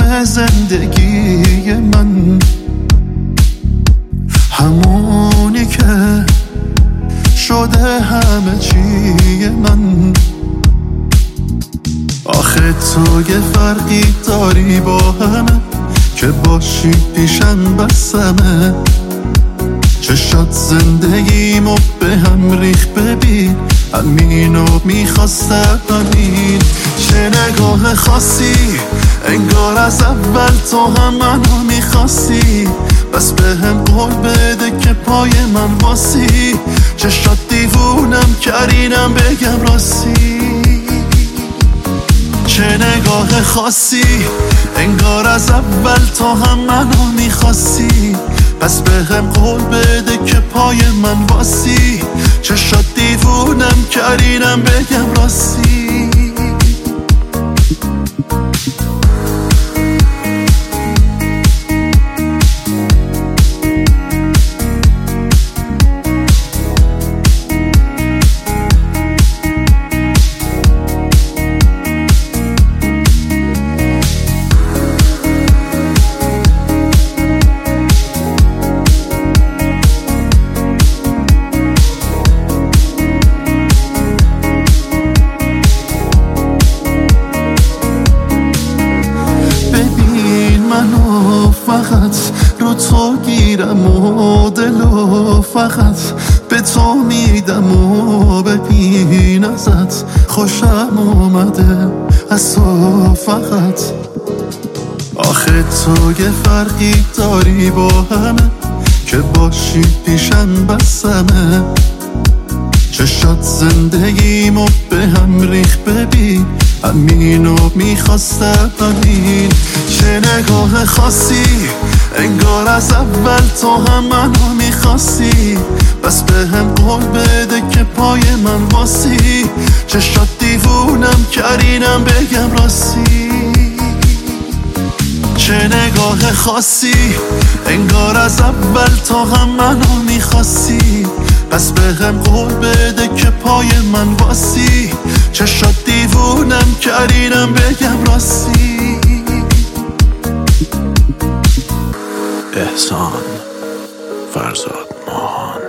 تموم زندگی من، همونی که شده همه چی من. آخه تو یه فرقی داری با همه، که باشی پیشم بسمه. چشات زندگیمو به هم ریخ، ببین همینو میخواستم همین. چه نگاه خاصی، انگار از اول تو هم منو میخواستی. بس به هم قول بده که پای من واسی. چشات دیوونم کردینم بگم راستی. چه نگاه خاصی، انگار از اول تو هم منو میخواستی. پس به هم قول بده که پای من واسی. چشات دیوونم کردینم بگم راستی. فقط رو تو گیرم و دلو فقط به تو میدم و ببین ازت خوشم اومده از تو فقط. آخه تو یه فرقی داری با همه، که باشی پیشم بسمه. چشات زندگیمو به هم ریخ، ببین همینو میخواستم همین. چه نگاه خاصی، انگار از اول تو هم منو میخواستی. بس به هم قول بده که پای من واسی. چشات دیوونم کردینم بگم راستی. چه نگاه خاصی، انگار از اول تو هم منو میخواستی. پس به هم قول بده که پای من واسی. چشات دیوونم کردینم بگم راستی. احسان فرزاد ماهان.